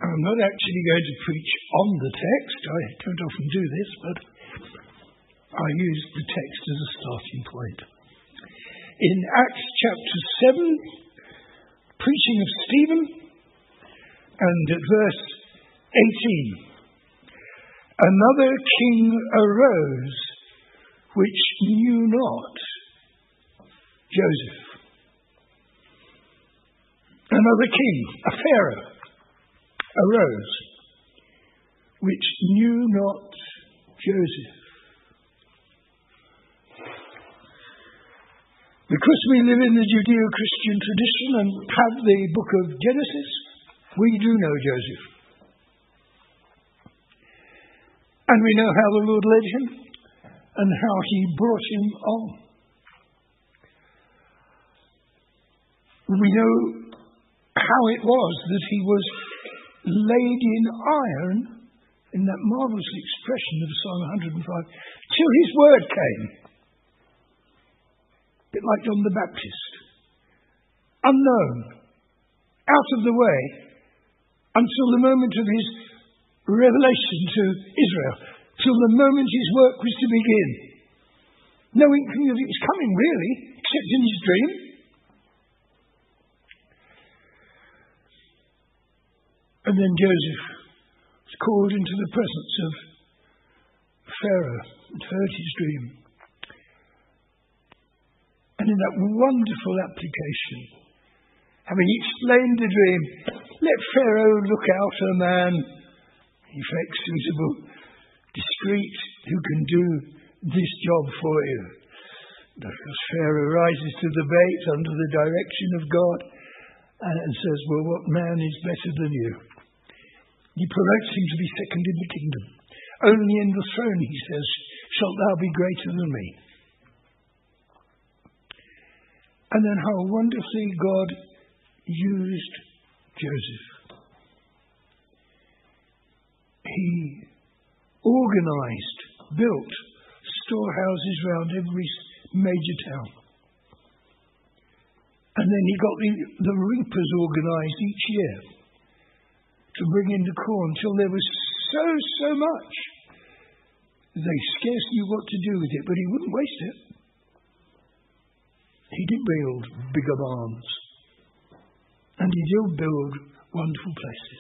I'm not actually going to preach on the text. I don't often do this, but I use the text as a starting point. In Acts chapter 7, preaching of Stephen, and at verse 18, another king arose which knew not Joseph. Another king, a Pharaoh, arose which knew not Joseph. Because we live in the Judeo-Christian tradition and have the book of Genesis, we do know Joseph. And we know how the Lord led him and how he brought him on. We know how it was that he was laid in iron, in that marvellous expression of Psalm 105, till his word came. A bit like John the Baptist. Unknown, out of the way, until the moment of his revelation to Israel, till the moment his work was to begin. No inkling of it was coming, really, except in his dream. And then Joseph was called into the presence of Pharaoh and heard his dream. And in that wonderful application, having explained the dream, let Pharaoh look out a man, effect suitable, discreet, who can do this job for you. Because Pharaoh rises to the bait under the direction of God and says, well, what man is better than you? He promotes him to be second in the kingdom. Only in the throne, he says, shalt thou be greater than me. And then how wonderfully God used Joseph. He organized, built storehouses around every major town. And then he got the reapers organized each year to bring in the corn till there was so much. They scarce knew what to do with it, but he wouldn't waste it. He did build bigger barns. And he did build wonderful places.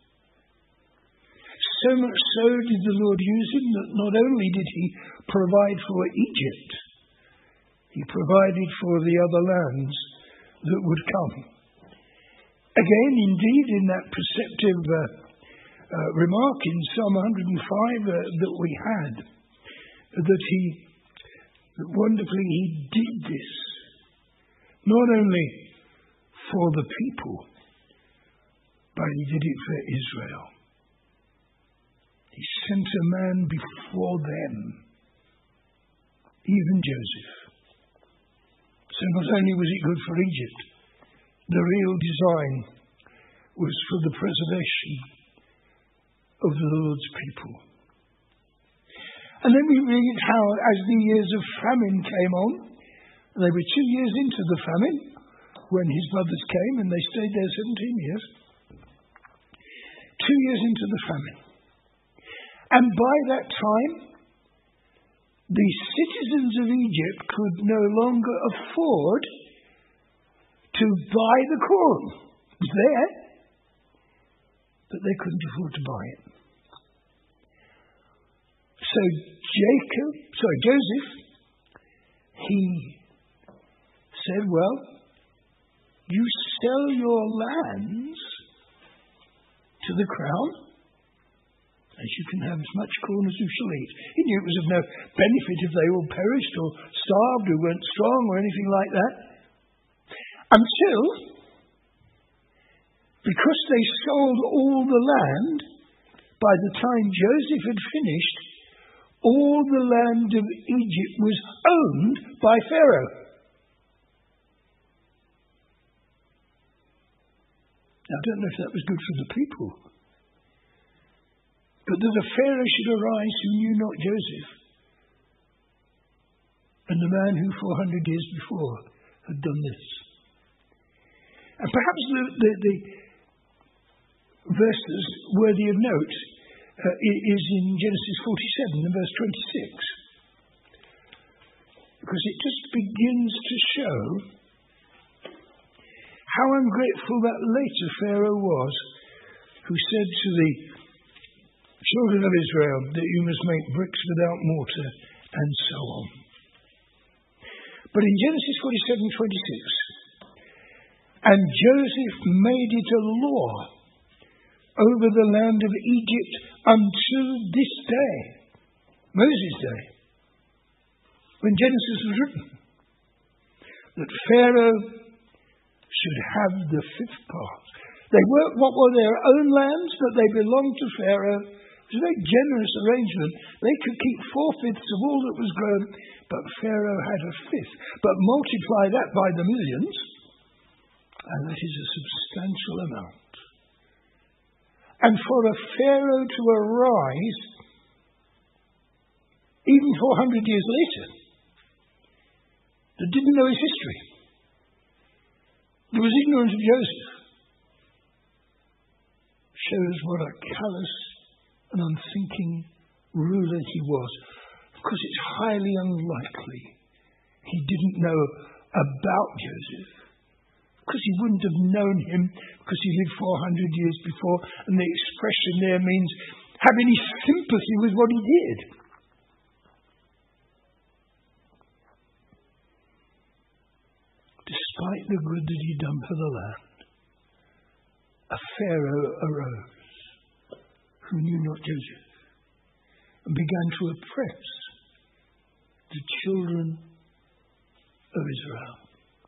So much so did the Lord use him that not only did he provide for Egypt, he provided for the other lands that would come. Again, indeed, in that perceptive remark in Psalm 105 that we had, that wonderfully he did this, not only for the people, but he did it for Israel. He sent a man before them, even Joseph. So not only was it good for Egypt, the real design was for the preservation of the Lord's people. And then we read how, as the years of famine came on, they were 2 years into the famine when his brothers came, and they stayed there 17 years. 2 years into the famine. And by that time, the citizens of Egypt could no longer afford to buy the corn. It was there, but they couldn't afford to buy it. So Joseph, he said, well, you sell your lands to the crown, as you can have as much corn as you shall eat. He knew it was of no benefit if they all perished or starved or weren't strong or anything like that. Until, because they sold all the land, by the time Joseph had finished, all the land of Egypt was owned by Pharaoh. Now, I don't know if that was good for the people, but that a Pharaoh should arise who knew not Joseph, and the man who 400 years before had done this. And perhaps the verses worthy of note is in Genesis 47 and verse 26. Because it just begins to show how ungrateful that later Pharaoh was, who said to the children of Israel that you must make bricks without mortar, and so on. But in Genesis 47:26, and Joseph made it a law over the land of Egypt unto this day, Moses' day, when Genesis was written, that Pharaoh should have the fifth part. What were their own lands, but they belonged to Pharaoh. It was a very generous arrangement. They could keep 4/5 of all that was grown, but Pharaoh had a fifth. But multiply that by the millions, and that is a substantial amount. And for a Pharaoh to arise, even 400 years later, that didn't know his history, that was ignorant of Joseph, shows what a callous and unthinking ruler he was. Because it's highly unlikely he didn't know about Joseph. Because he wouldn't have known him because he lived 400 years before, and the expression there means have any sympathy with what he did. Despite the good that he'd done for the land, a Pharaoh arose who knew not Joseph and began to oppress the children of Israel.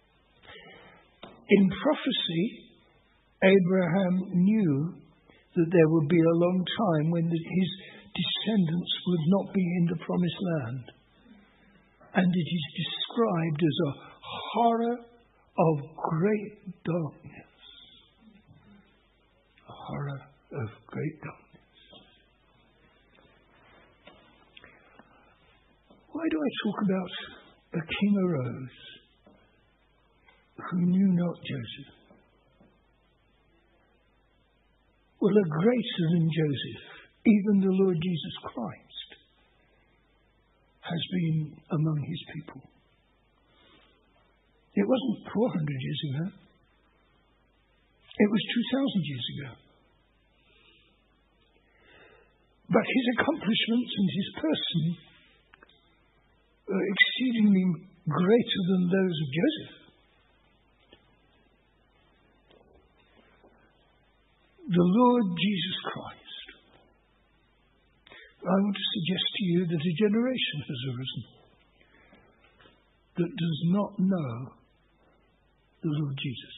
In prophecy, Abraham knew that there would be a long time when his descendants would not be in the promised land. And it is described as a horror of great darkness. A horror of great darkness. Why do I talk about a king arose who knew not Joseph? Well, a greater than Joseph, even the Lord Jesus Christ, has been among his people. It wasn't 400 years ago. It was 2,000 years ago. But his accomplishments and his person were exceedingly greater than those of Joseph. The Lord Jesus Christ. I want to suggest to you that a generation has arisen that does not know the Lord Jesus.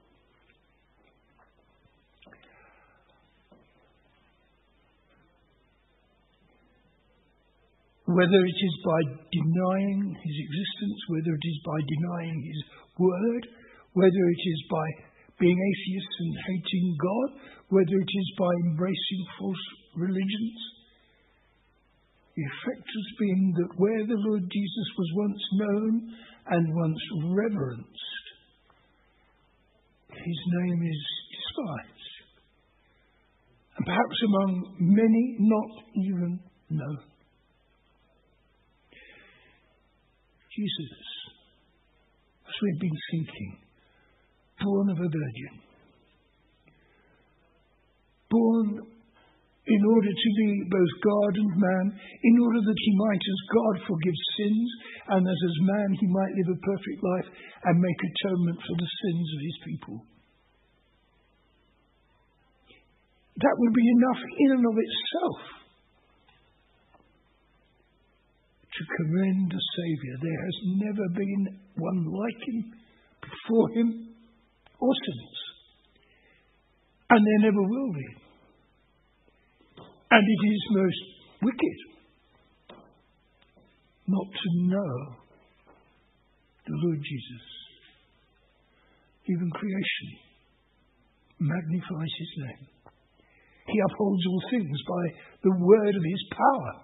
Whether it is by denying his existence, whether it is by denying his word, whether it is by being atheists and hating God, whether it is by embracing false religions, the effect has been that where the Lord Jesus was once known and once reverenced, his name is despised, and perhaps among many not even known. Jesus, as we've been thinking, born of a virgin, born in order to be both God and man, in order that he might, as God, forgive sins, and as man he might live a perfect life and make atonement for the sins of his people. That would be enough in and of itself to commend a Saviour. There has never been one like him, before him, or since. And there never will be. And it is most wicked not to know the Lord Jesus. Even creation magnifies his name. He upholds all things by the word of his power.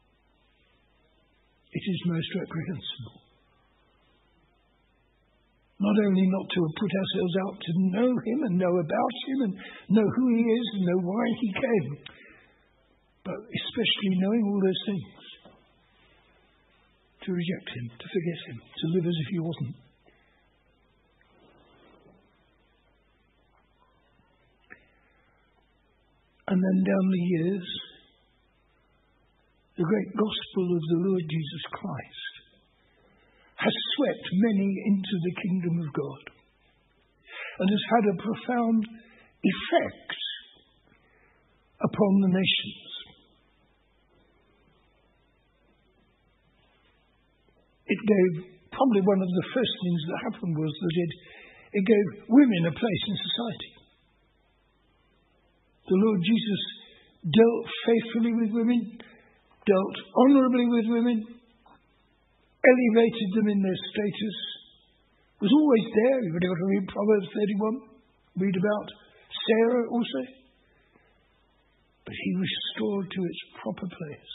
It is most reprehensible Not only not to put ourselves out to know him and know about him and know who he is and know why he came, but especially knowing all those things, to reject him, to forget him, to live as if he wasn't. And then down the years, the great gospel of the Lord Jesus Christ has swept many into the kingdom of God and has had a profound effect upon the nations. It gave, probably one of the first things that happened was that it gave women a place in society. The Lord Jesus dealt faithfully with women, dealt honourably with women, elevated them in their status, was always there. You've got to read Proverbs 31, read about Sarah also. But he restored to its proper place,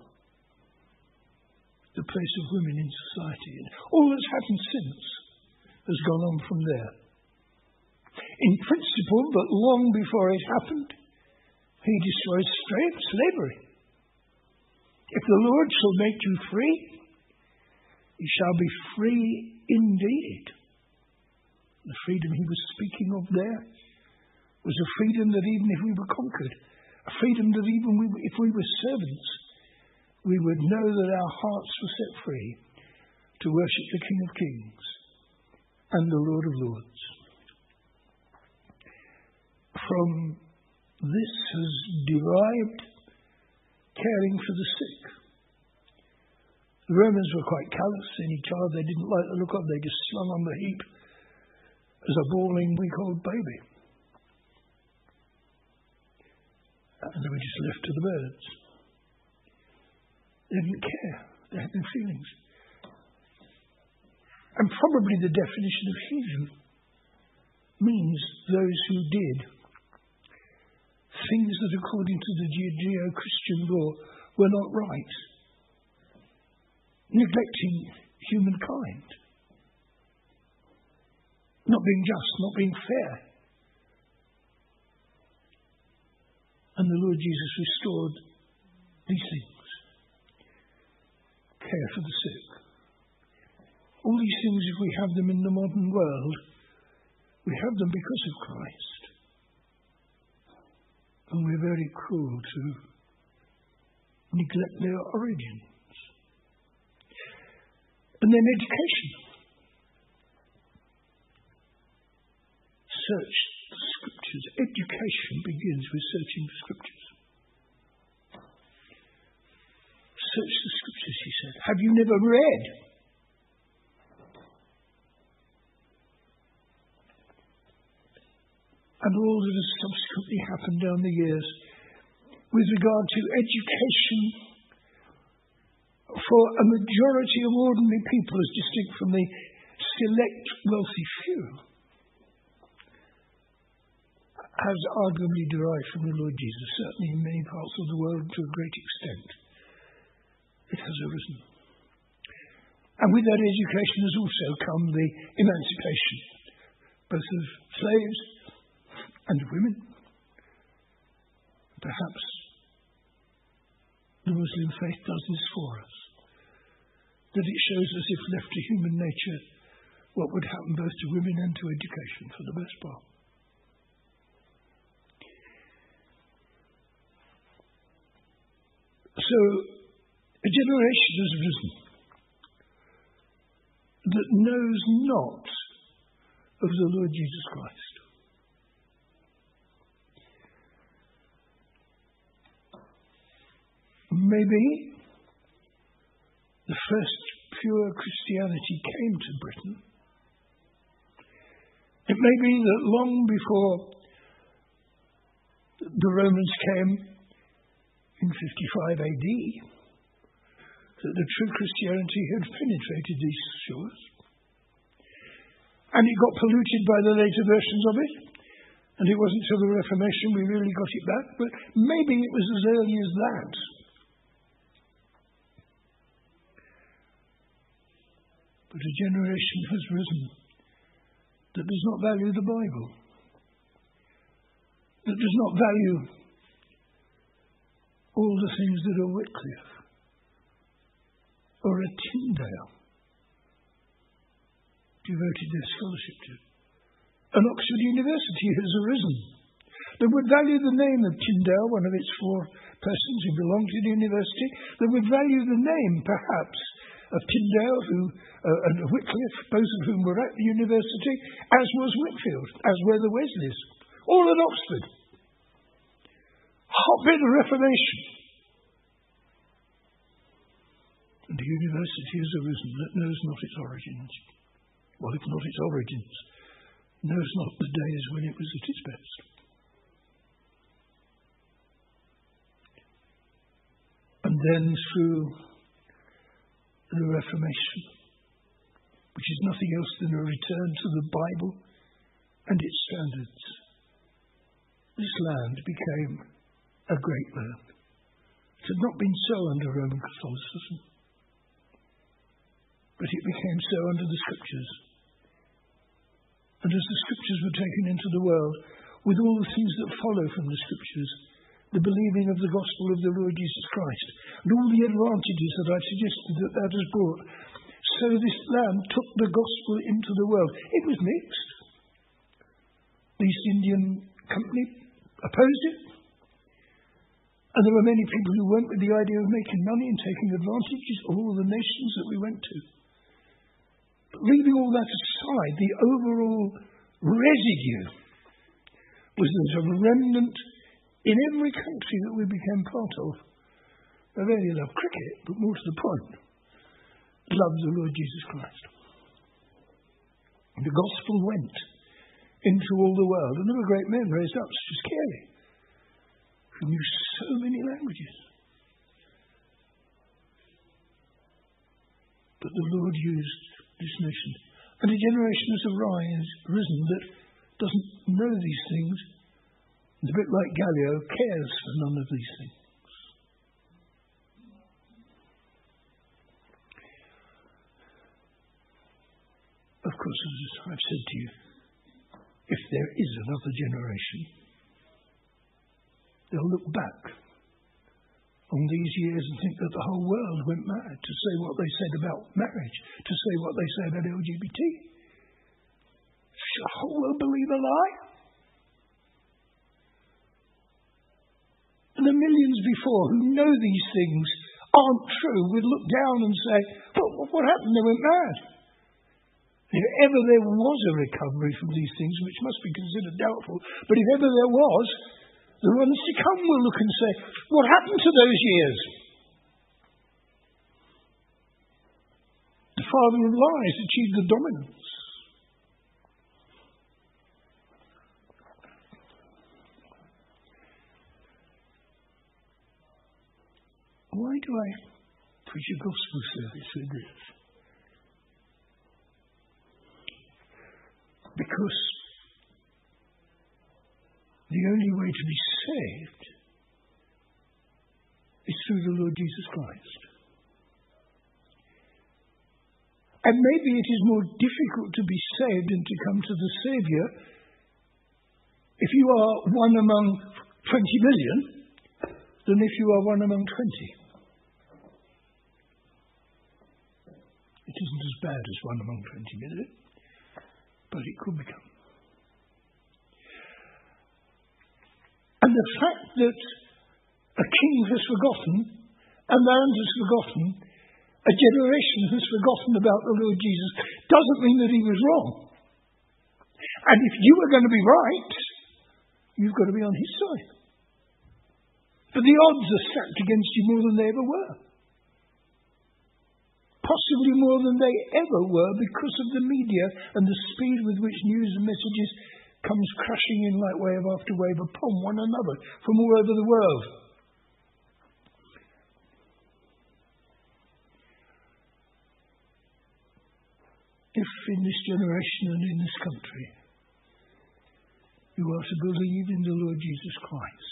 the place of women in society. And all that's happened since has gone on from there. In principle, but long before it happened, he destroyed slavery. If the Lord shall make you free, you shall be free indeed. The freedom he was speaking of there was a freedom that even if we were conquered, a freedom that even if we were servants, we would know that our hearts were set free to worship the King of Kings and the Lord of Lords. From this has derived caring for the sick. The Romans were quite callous. Any child they didn't like the look of, they just slung on the heap as a bawling, week-old baby. And they were just left to the birds. They didn't care. They had no feelings. And probably the definition of heathen means those who did things that according to the Judeo-Christian law were not right. Neglecting humankind. Not being just, not being fair. And the Lord Jesus restored these things. Care for the sick. All these things, if we have them in the modern world, we have them because of Christ. And we're very cruel to neglect their origins. And then education. Search the Scriptures. Education begins with searching the Scriptures. Search the Scriptures, he said. Have you never read? And all that has subsequently happened down the years with regard to education for a majority of ordinary people as distinct from the select wealthy few has arguably derived from the Lord Jesus, certainly in many parts of the world to a great extent. It has arisen. And with that education has also come the emancipation, both of slaves and women. Perhaps the Muslim faith does this for us, that it shows us, if left to human nature, what would happen both to women and to education for the most part. So, a generation has risen that knows not of the Lord Jesus Christ. Maybe the first pure Christianity came to Britain. It may be that long before the Romans came in 55 AD, that the true Christianity had penetrated these shores. And it got polluted by the later versions of it. And it wasn't till the Reformation we really got it back. But maybe it was as early as that. But a generation has risen that does not value the Bible, that does not value all the things that a Wycliffe or a Tyndale devoted their scholarship to. An Oxford University has arisen that would value the name of Tyndale, one of its 4 persons who belonged to the university, that would value the name, perhaps, of Tyndale and Wycliffe, both of whom were at the university, as was Whitefield, as were the Wesleys, all at Oxford. Hotbed of Reformation. And the university has arisen that knows not its origins. Well, if not its origins, knows not the days when it was at its best. And then through the Reformation, which is nothing else than a return to the Bible and its standards, this land became a great land. It had not been so under Roman Catholicism, but it became so under the Scriptures. And as the Scriptures were taken into the world, with all the things that follow from the Scriptures, the believing of the gospel of the Lord Jesus Christ, and all the advantages that I've suggested that has brought, so this land took the gospel into the world. It was mixed. The East Indian Company opposed it, and there were many people who went with the idea of making money and taking advantages of all the nations that we went to. But leaving all that aside, the overall residue was that a remnant in every country that we became part of. They really loved cricket, but more to the point, loved the Lord Jesus Christ. And the gospel went into all the world, and there were great men raised up, such as Carey, who knew so many languages. But the Lord used this nation, and a generation has arisen that doesn't know these things, and a bit like Gallio, cares for none of these things. Of course, as I've said to you, if there is another generation, they'll look back on these years and think that the whole world went mad to say what they said about marriage, to say what they say about LGBT. Should the whole world believe a lie? And the millions before who know these things aren't true would look down and say, well, what happened? They went mad. If ever there was a recovery from these things, which must be considered doubtful, but if ever there was, the ones to come will look and say, what happened to those years? The father of lies achieved the dominance. Why do I preach a gospel service with this? Because the only way to be saved is through the Lord Jesus Christ. And maybe it is more difficult to be saved and to come to the Saviour if you are one among 20 million than if you are one among 20. It isn't as bad as one among 20 million, but it could become. And the fact that a king has forgotten, a land has forgotten, a generation has forgotten about the Lord Jesus, doesn't mean that he was wrong. And if you are going to be right, you've got to be on his side. But the odds are stacked against you more than they ever were. Possibly more than they ever were because of the media and the speed with which news and messages comes crashing in like wave after wave upon one another from all over the world. If in this generation and in this country you are to believe in the Lord Jesus Christ,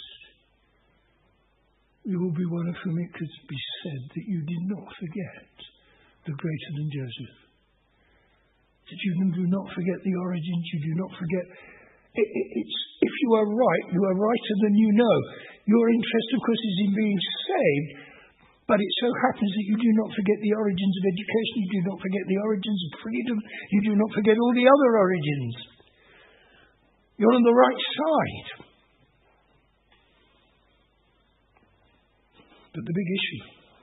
you will be one of whom it could be said that you did not forget the greater than Joseph. that you do not forget the origins, you do not forget. If you are right, you are righter than you know. Your interest, of course, is in being saved, but it so happens that you do not forget the origins of education, you do not forget the origins of freedom, you do not forget all the other origins. You're on the right side. But the big issue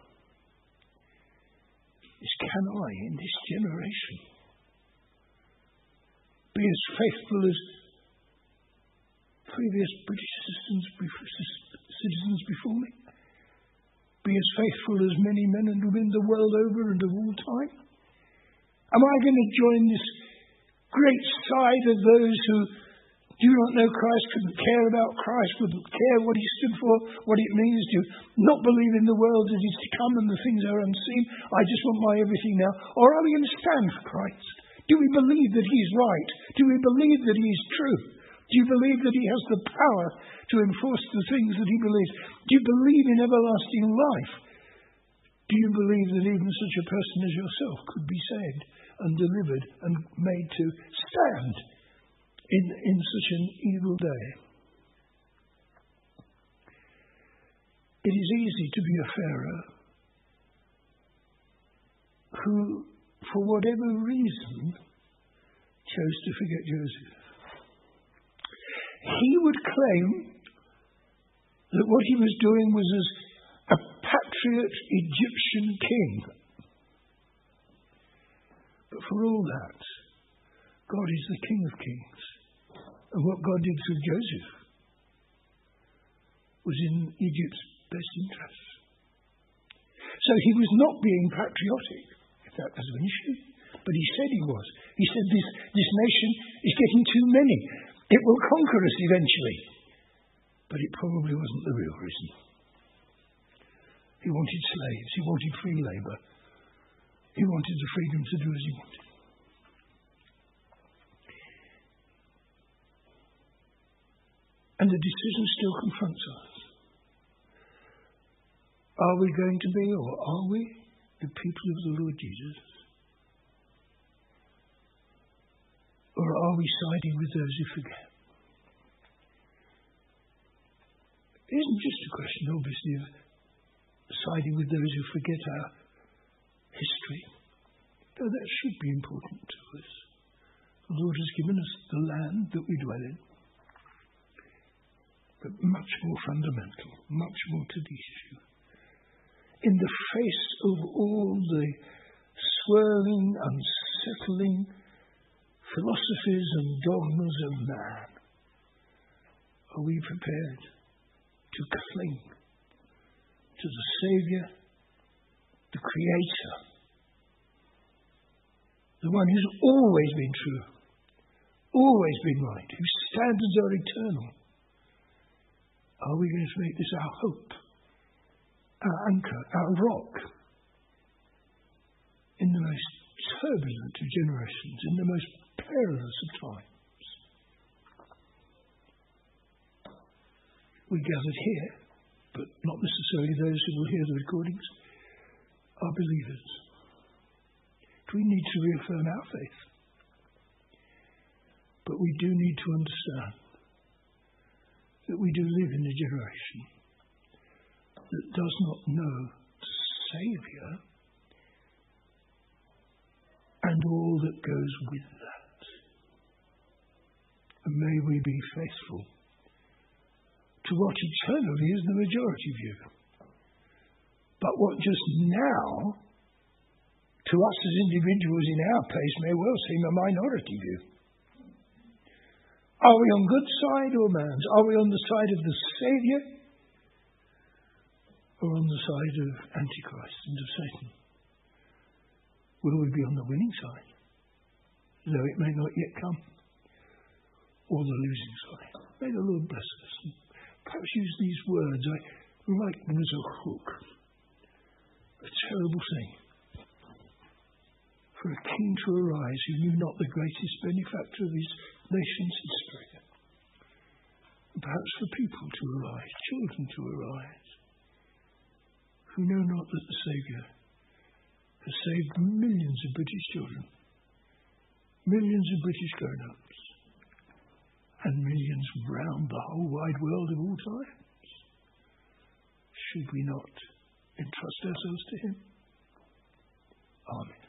is, can I, in this generation, be as faithful as previous British citizens before me? Be as faithful as many men and women the world over and of all time? Am I going to join this great side of those who do not know Christ, couldn't care about Christ, wouldn't care what he stood for, what it means to not believe in the world that is to come and the things that are unseen? I just want my everything now. Or are we going to stand for Christ? Do we believe that he is right? Do we believe that he is true? Do you believe that he has the power to enforce the things that he believes? Do you believe in everlasting life? Do you believe that even such a person as yourself could be saved and delivered and made to stand in such an evil day? It is easy to be a Pharaoh who, for whatever reason, chose to forget Joseph. He would claim that what he was doing was as a patriot Egyptian king. But for all that, God is the King of Kings. And what God did through Joseph was in Egypt's best interest. So he was not being patriotic, if that was an issue. But he said he was. He said this nation is getting too many. It will conquer us eventually. But it probably wasn't the real reason. He wanted slaves. He wanted free labour. He wanted the freedom to do as he wanted. And the decision still confronts us. Are we going to be, or are we, the people of the Lord Jesus? Or are we siding with those who forget? It isn't just a question, obviously, of siding with those who forget our history. Though that should be important to us. The Lord has given us the land that we dwell in. But much more fundamental, much more to the issue. In the face of all the swirling, unsettling philosophies and dogmas of man, are we prepared to cling to the Saviour, the Creator, the one who's always been true, always been right, whose standards are eternal? Are we going to make this our hope, our anchor, our rock in the most turbulent of generations, in the most perilous of times? We gathered here, but not necessarily those who will hear the recordings, are believers. We need to reaffirm our faith. But we do need to understand that we do live in a generation that does not know the Saviour and all that goes with that. And may we be faithful to what eternally is the majority view. But what just now, to us as individuals in our place, may well seem a minority view. Are we on good side or man's? Are we on the side of the Saviour or on the side of Antichrist and of Satan? Will we be on the winning side, though it may not yet come, or the losing side? May the Lord bless us. And perhaps use these words. I like them as a hook. A terrible thing for a king to arise who knew not the greatest benefactor of his nation's history. And perhaps for people to arise, children to arise, who know not that the Saviour has saved millions of British children millions of British grown-ups, and millions round the whole wide world of all times. Should we not entrust ourselves to him? Amen.